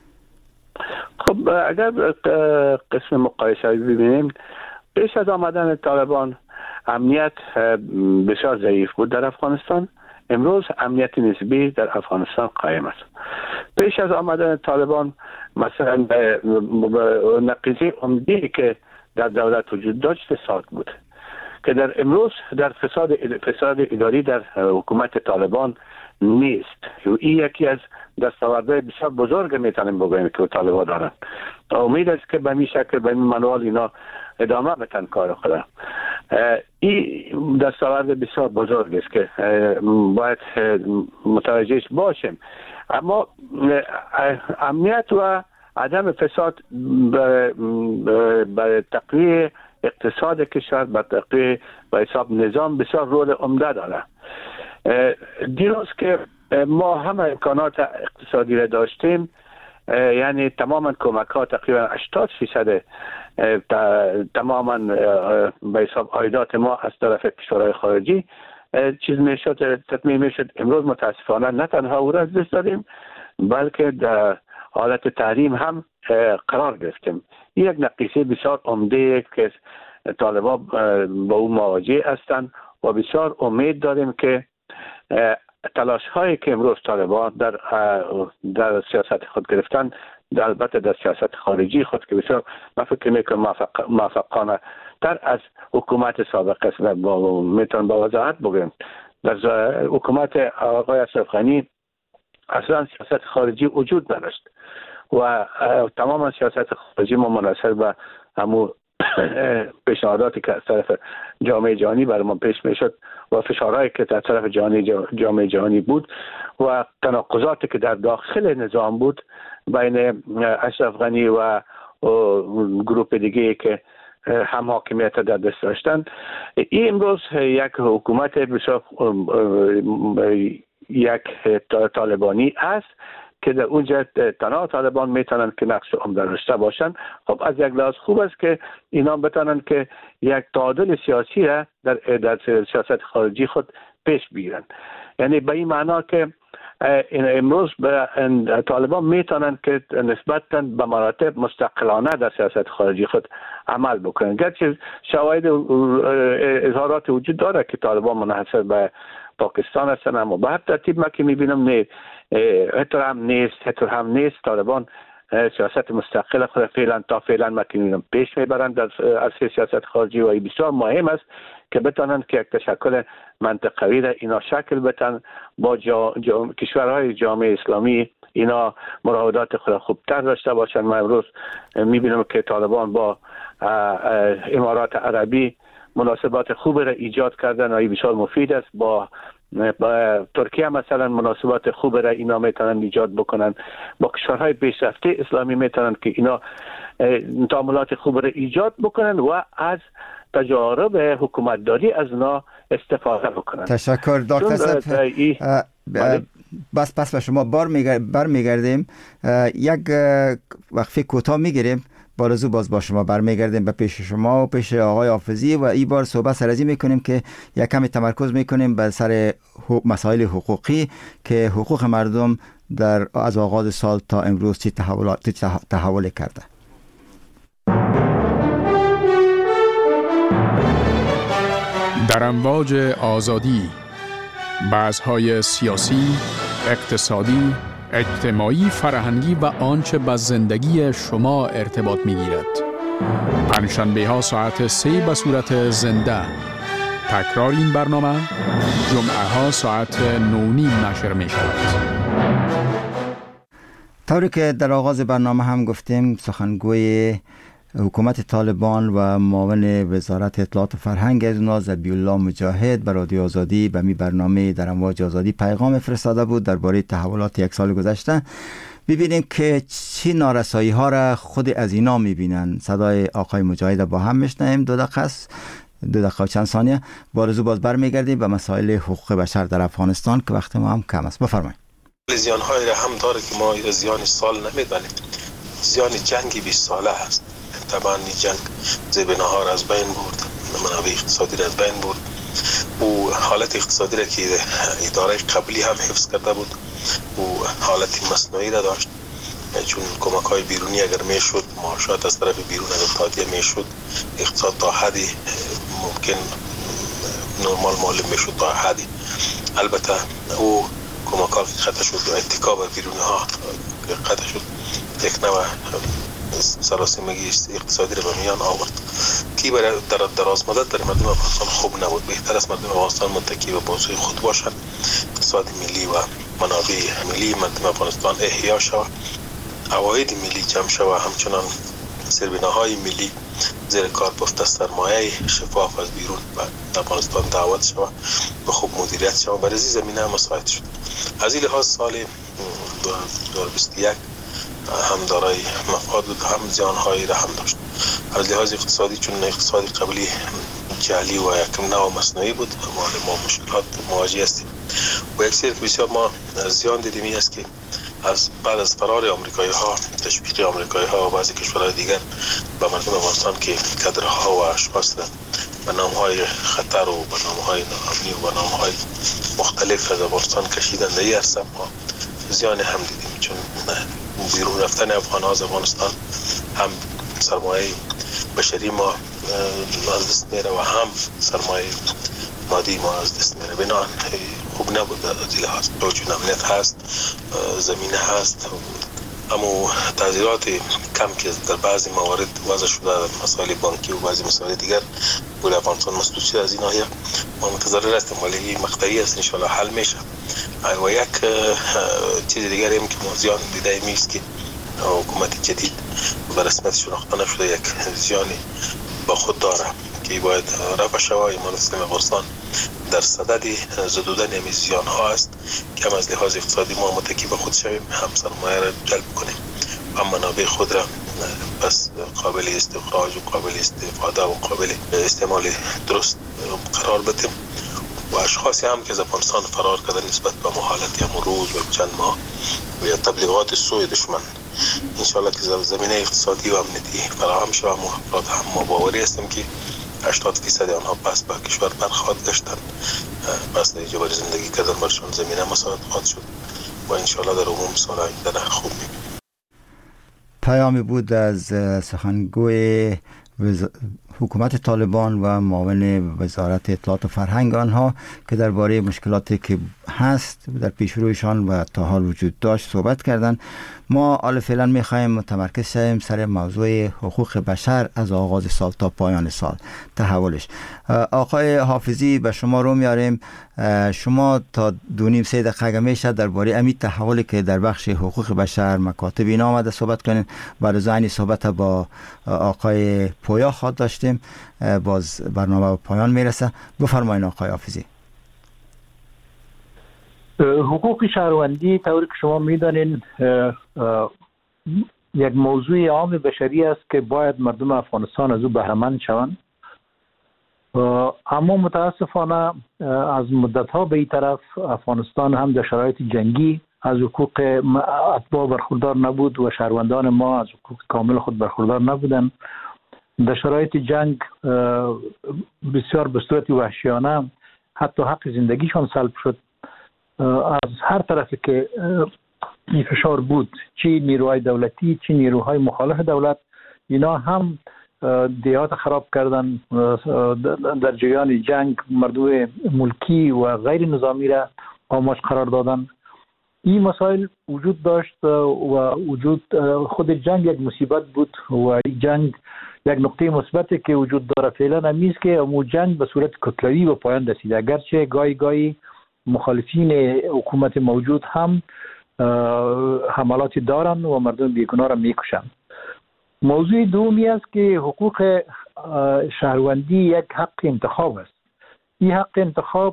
G: خب اگر قسم مقایسه ببینیم، پیش از آمدن طالبان امنیت بسیار ضعیف بود در افغانستان. امروز امنیت نسبی در افغانستان قائم است. پیش از آمدن طالبان مثلا نقیضه عمده‌ای که در دولت وجود داشت فساد بود که در امروز در فساد اداری در حکومت طالبان نیست. این یکی از دستاوردهای بسیار بزرگ میتونیم بگوییم که طالبان دارن. امید است که به این شکل به این منوال اینا ادامه بدن کار خود. این دستاورد بسیار بزرگ است که باید متوجهش باشیم. اما امنیت و عدم فساد به تقویه اقتصاد کشور، به تقویه به حساب نظام بسیار رول عمده داره. دیروز که ما همه امکانات اقتصادی را داشتیم، یعنی تماما کمک ها تقریبا 80% تماما به حساب عایدات ما از طرف کشورهای خارجی چیز میشد، تطمیع میشد. امروز متاسفانه نه تنها او را از دست دادیم بلکه در حالت تحریم هم قرار گرفتیم. یک نقیصه بسیار عمده که طالبان با او مواجه هستند و بسیار امید داریم که تلاش هایی که امروز طالبان در سیاست خود گرفتن، البته در سیاست خارجی خود که بسیار من فکر میکنم موفقانه تر از حکومت سابق است و میتونم با وضاحت بگم در حکومت آقای اشرف غنی اصلا سیاست خارجی وجود نداشت و تماما سیاست خارجی ما منحصر به همون پیشنهاداتی که از طرف جامعه جهانی برای ما پیش میشد و فشارهایی که در طرف جامعه جهانی بود و تناقضاتی که در داخل نظام بود بین اشرف غنی و گروه دیگه که هم حاکمیت در دست داشتن. این امروز یک حکومت بسیار یک طالبانی است که در اونجا تنها طالبان میتونن که نقش عمده داشته باشن. خب از یک لحاظ خوب است که اینا بتونن که یک تعادل سیاسی را در سیاست خارجی خود پیش بگیرن. یعنی به این معنا که امروز به طالبان میتونن که نسبتاً به مراتب مستقلانه در سیاست خارجی خود عمل بکنن. گرچه شواهد اظهارات وجود داره که طالبان منحصر به پاکستان هستن، اما به هر ترتیب من که میبینم نه حتی هم نیست طالبان سیاست مستقل خود فعلا ما که میبینم پیش میبرند در عرصه سیاست خارجی و این بسیار مهم است که بتانند که یک تشکل منطقوی را اینا شکل بدن با کشورهای جامعه اسلامی اینا مراودات خود خوبتر داشته باشند. ما امروز میبینم که طالبان با امارات عربی مناسبات خوب را ایجاد کردن و این بسیار مفید است. با ترکیه مثلا مناسبات خوب را اینا میتونن ایجاد بکنن، با کشورهای پیشرفته اسلامی میتونن که اینا تعاملات خوب را ایجاد بکنن و از تجارب حکومتداری از اونا استفاده بکنن.
D: تشکر دکتر صاحب. پس به شما برمیگردیم، یک وقفه کوتاه میگیریم، بارزو باز با شما برمیگردیم به پیش شما و پیش آقای حافظی و این بار صحبت سرازی میکنیم که یک کمی تمرکز میکنیم به سر مسائل حقوقی که حقوق مردم از آغاز سال تا امروز چی تحول کرده.
I: در امواج آزادی، بحث‌های سیاسی، اقتصادی، اجتماعی، فرهنگی و آنچه به زندگی شما ارتباط می‌گیرد. پنجشنبه‌ها ساعت 3 به صورت زنده. تکرار این برنامه جمعه‌ها ساعت 9:30 نشر می‌شود.
D: طوری که در آغاز برنامه هم گفتیم، سخنگوی حکومت طالبان و معاون وزارت اطلاعات و فرهنگ از اونا ذبیح‌الله مجاهد به رادیو آزادی به می برنامه در امواج آزادی پیغام فرستاده بود درباره تحولات یک سال گذشته. ببینیم که چی نارسایی ها را خود از اینا میبینن. صدای آقای مجاهد با هم میشنویم. 2 دقیقه است، 2 دقیقه و چند ثانیه. بارزو باز برمیگردیم به مسائل حقوق بشر در افغانستان که وقت ما هم کم است. بفرمایید.
E: زیان های را هم داره که ما این زیان سال نمیدونیم. زیان جنگی 20 ساله هست. طبعا این جنگ زیبناها را از بین برد، منابع اقتصادی را از بین برد و حالت اقتصادی را که اداره قبلی هم حفظ کرده بود و حالت مصنوعی را داشت، چون کمک های بیرونی اگر میشد، معاشات از طرف بیرون اگر تادیه میشد، اقتصاد تا حدی ممکن نرمال معلوم میشد تا حدی. البته او کمک ها قطع شد و اتکا به بیرونی ها قطع شد، یک نوع سراسیمگی اقتصادی را به میان آورد که برای دراز مدت در مردم افغانستان خوب نبود. بهتر است مردم افغانستان متکی به بازوی خود باشند، اقتصاد ملی و منابع ملی مردم افغانستان احیا شود، عواید ملی جمع شود، همچنان سربناهای ملی زیر کار بفته سرمایه شفاف از بیرون به افغانستان دعوت شود و خوب مدیریت شود. برای زمینه مساعد شد. از این لحاظ سال 2021 هم دارای مفاد بود، هم زیانهایی را هم داشت. از لحاظ اقتصادی چون اقتصادی قبلی جعلی و یکم نوع مصنوعی بود، ما مشکلات مواجه هستیم و یک سری بسیار ما زیان دیدیم. این است که از بعد از فرار آمریکایی ها، تشویق آمریکایی ها و بعضی کشورهای دیگر به مردم افغانستان که کادرها و اشخاص به نامهای خطر و به نامهای ناامنی و به نامهای مختلف از افغانستان کشیدن، در این عرصه ما زیان هم دیدیم. چون بیرون رفتن افغان ها از افغانستان هم سرمایه بشری ما از دست میره و هم سرمایه مادی ما از دست میره. بنابراین خوب نبود از این لحاظ. چون امنیت هست، زمینه هست، اما تعذیرات کم که در بعضی موارد وضع شده، مسائل بانکی و بعضی مسائل دیگر بود افغانستان مسدود شده. از این ناحیه ما منتظر هستیم ولی مقطعی است، ان شاء الله حل میشه. و یک چیز دیگر هم که ما زیان دیده میست که حکومت جدید به رسمیت شناخته نشده یک زیانی با خود داره که باید رفع شود. ما نسیم افغانستان در صدد زدودن همین زیان ها است که هم از لحاظ اقتصادی ما متکی به خود شویم، هم سرمایه را جلب کنیم، هم منابع خود را پس قابل استخراج و قابل استفاده و قابل استعمال درست قرار بدیم و اشخاصی هم که از افغانستان فرار کردن نسبت به حالت روز و چند ماه و یا تبلیغات سوی دشمن. انشالله که زمینه اقتصادی و امنیتی فراهم شود. افراد هم ما باوری هستیم که 80% آنها پس به کشور برخواهد گشتند، پس در جبر زندگی کردن برشان زمینه مساعد خواهد شد و انشالله در عموم سال آینده خوب می‌بینیم.
D: پیامی بود از سخنگوی حکومت طالبان و معاون وزارت اطلاعات و فرهنگ آنها که درباره مشکلاتی که هست در پیشرویشان و تا حال وجود داشت صحبت کردند. ما حالا فعلا می‌خوایم متمرکز شویم سر موضوع حقوق بشر از آغاز سال تا پایان سال، تحولش. آقای حافظی به شما رو میاریم. شما تا 2.5-3 دقیقه میشه درباره امی تحولی که در بخش حقوق بشر مکاتب اینا آمده صحبت کنین. بعد از این صحبت با آقای پویا خواهد داشتیم. باز برنامه به پایان میرسه. بفرمایید آقای حافظی.
F: حقوق شهروندی طوری که شما میدانین یک موضوع عام بشری است که باید مردم افغانستان از او بهره‌مند شوند، اما متاسفانه از مدت‌ها به این طرف افغانستان هم در شرایط جنگی از حقوق اتباع برخوردار نبود و شهروندان ما از حقوق کامل خود برخوردار نبودند. در شرایط جنگ بسیار به صورت وحشیانه حتی حق زندگیشان سلب شد. از هر طرف که این فشار بود، چی نیروهای دولتی چی نیروهای مخالف دولت، اینا هم دیات خراب کردن. در جریان جنگ مردم ملکی و غیر نظامی را آماج قرار دادن. این مسائل وجود داشت و وجود خود جنگ یک مصیبت بود و این جنگ یک نقطه مثبتی که وجود داره فعلا همیز که امو جنگ به صورت کتلوی به پایان رسید، اگرچه گاهی مخالفین حکومت موجود هم حملاتی دارن و مردم بیگناه را میکشن. موضوع دومی است که حقوق شهروندی یک حق انتخاب است. این حق انتخاب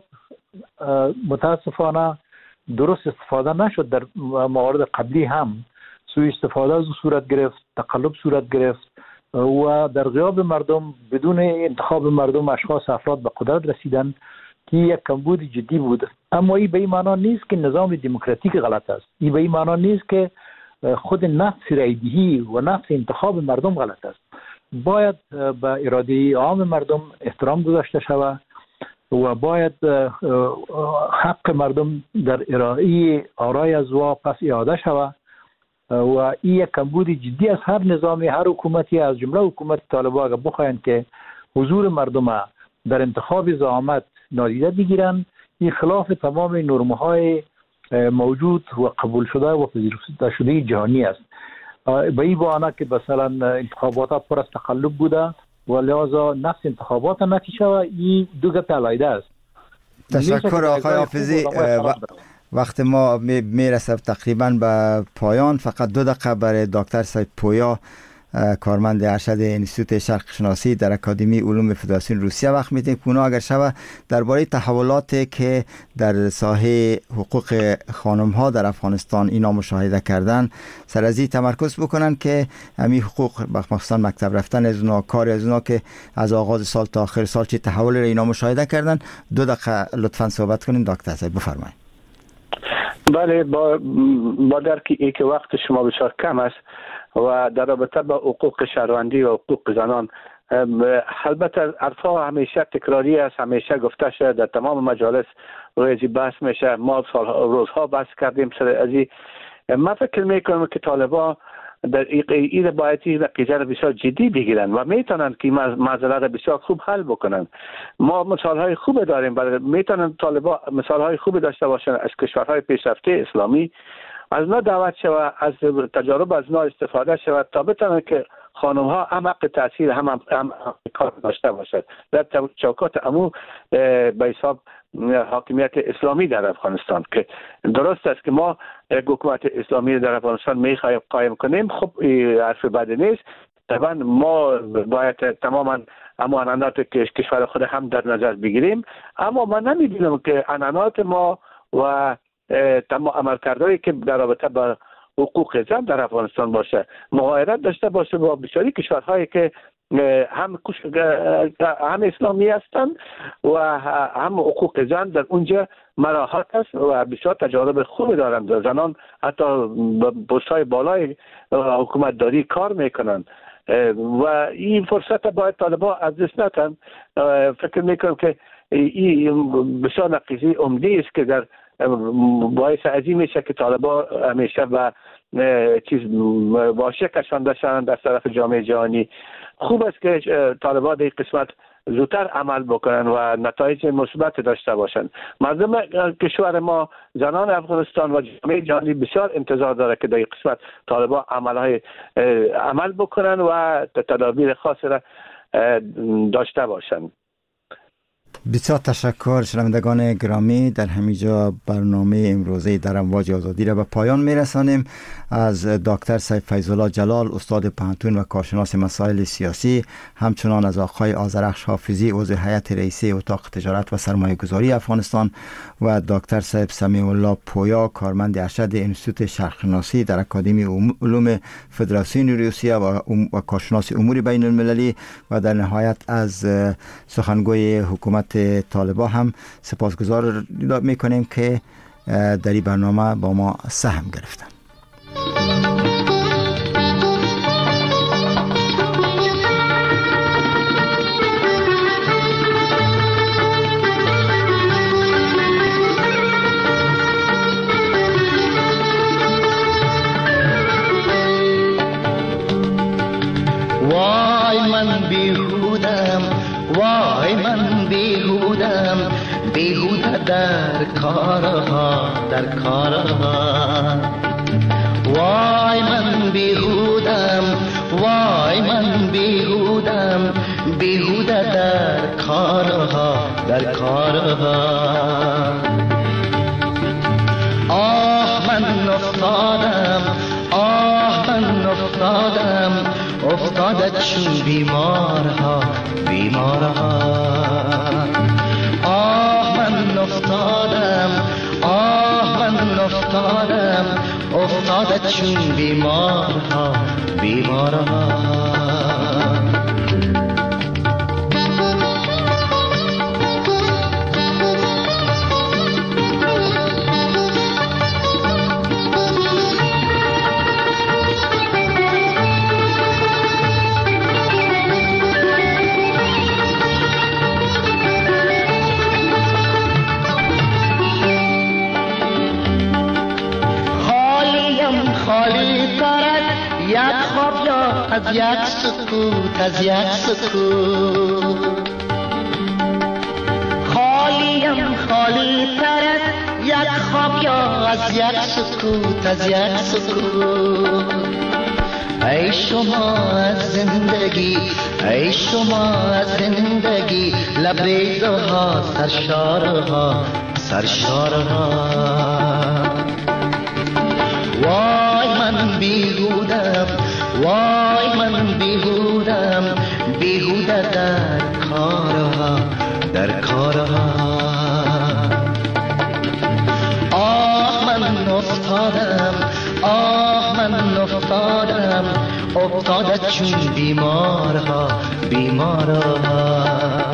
F: متاسفانه درست استفاده نشد. در موارد قبلی هم سوء استفاده از صورت گرفت، تقلب صورت گرفت و در غیاب مردم بدون انتخاب مردم افراد به قدرت رسیدن که یک کمبود جدی بود. اما این به این معنا نیست که نظام دموکراتیک غلط است. این به این معنا نیست که خود نفس رایدهی و نفس انتخاب مردم غلط است. باید به اراده عام مردم احترام گذاشته شود و باید حق مردم در ارائه آرای از واپس اعاده شود و این یک کمبود جدی از هر نظامی، هر حکومتی از جمله حکومت طالبان اگر بخواهند که حضور مردم در انتخاب زعامت نادیده بگیرند، این خلاف تمام نرم‌های موجود و قبول شده و پذیرفته شده جهانی است. به این بهانه که مثلا انتخابات پر از تقلب بوده و لذا نفس انتخابات نتیجه و این دو گپ علیحده است.
D: تشکر آقای حافظی. وقت ما میرسه تقریبا به پایان. فقط 2 دقیقه برای دکتر سید پویا کارمند ارشد انستیتوت شرق شناسی در اکادمی علوم فدراسیون روسیه وقت میدیم که اونا اگر شوه درباره تحولاتی که در ساحه حقوق خانم ها در افغانستان اینا مشاهده کردن سر از این تمرکز بکنن که همین حقوق مخصوصا مکتب رفتن از اونا، کار از اونا که از آغاز سال تا آخر سال چه تحول اینا مشاهده کردن. 2 دقیقه لطفا صحبت کنین دکتر صاحب، بفرمایید.
G: بله، با درکی که وقت شما بسیار کم است و در رابطه با حقوق شهروندی و حقوق زنان، البته حرفا همیشه تکراری است، همیشه گفته شده در تمام مجالس روزی بحث میشه. ما روزها بحث کردیم سر ازی. من فکر میکنم که طالبان در این باید این قضیه را بسیار جدی بگیرن و میتونن که مسئله را بسیار خوب حل بکنن. ما مثالهای خوب داریم، برای میتونن طالبان مثالهای خوب داشته باشن از کشورهای پیشرفته اسلامی، از اونا دعوت شود، از تجارب از اونا استفاده شود تا بتونن که خانم ها هم حق تاثیر هم کار داشته باشد در چوکات امو به حساب حاکمیت اسلامی در افغانستان. که درست است که ما حکومت اسلامی در افغانستان میخوایم قایم کنیم، خب حرف بدی نیست. طبعا ما باید تماما اما عنعنات کشور خود هم در نظر بگیریم، اما من نمیبینم که عنعنات ما و تمام عملکردهایی که در رابطه با حقوق زن در افغانستان باشه مغایرت داشته باشه با بسیاری کشورهایی که هم اسلامی هستند و هم حقوق زن در اونجا مراحت است و بسیار تجارب خوبی دارند. زنان حتی پست‌های بالای حکومت داری کار میکنند و این فرصت باید طالبان از دست ندن. فکر میکنم که این بسیار نقیضی عمده است که در باعث عظیم میشه که طالبان همیشه به چیز واشه کشانده شوند از طرف جامعه جهانی. خوب است که طالبان در قسمت زودتر عمل بکنن و نتایج مثبت داشته باشند. مردم کشور ما، زنان افغانستان و جامعه جهانی بسیار انتظار داره که در این قسمت طالبان عمل بکنن و تدابیر خاصی را داشته باشند.
D: بسیار تشکر شنوندگان گرامی. در همینجا برنامه امروزه در امواج آزادی را به پایان میرسانیم. از دکتر سید فیض الله جلال، استاد پوهنتون و کارشناس مسائل سیاسی، همچنان از آقای آذرخش حافظی، عضو هیئت رئیسه اتاق تجارت و سرمایه گذاری افغانستان و دکتر صاحب سمیع الله پویا، کارمند ارشد انستیتوت شرقشناسی در اکادمی علوم فدراسیون روسیه و کارشناس امور بین المللی، و در نهایت از سخنگوی حکومت طالبان هم سپاسگزار میکنیم که در این برنامه با ما سهم گرفتن.
J: وای من بیهودم، وای من بیهودم، بیهوده در کارها، در کارها. وای من بیهودم، وای من بیهودم، بیهوده در کارها، در کارها. آه من افتادم، آه من افتادم، افتاده چون بیمارها، بیمارها. آه من افتادم، آه من افتادم، افتاده چون بیمارها، بیمارها. از یک سکوت، از یک سکوت. خالیم خالی تر از یک خواب یا از یک سکوت، از یک سکوت. ای شما از زندگی، ای شما از زندگی، لبریزها، سرشارها، سرشارها. وای من بیهودم، وای من بیهودم، بیهوده در کارها، در کارها. آه من افتادم، آه من افتادم، افتاده چون بیمارها، بیمارها.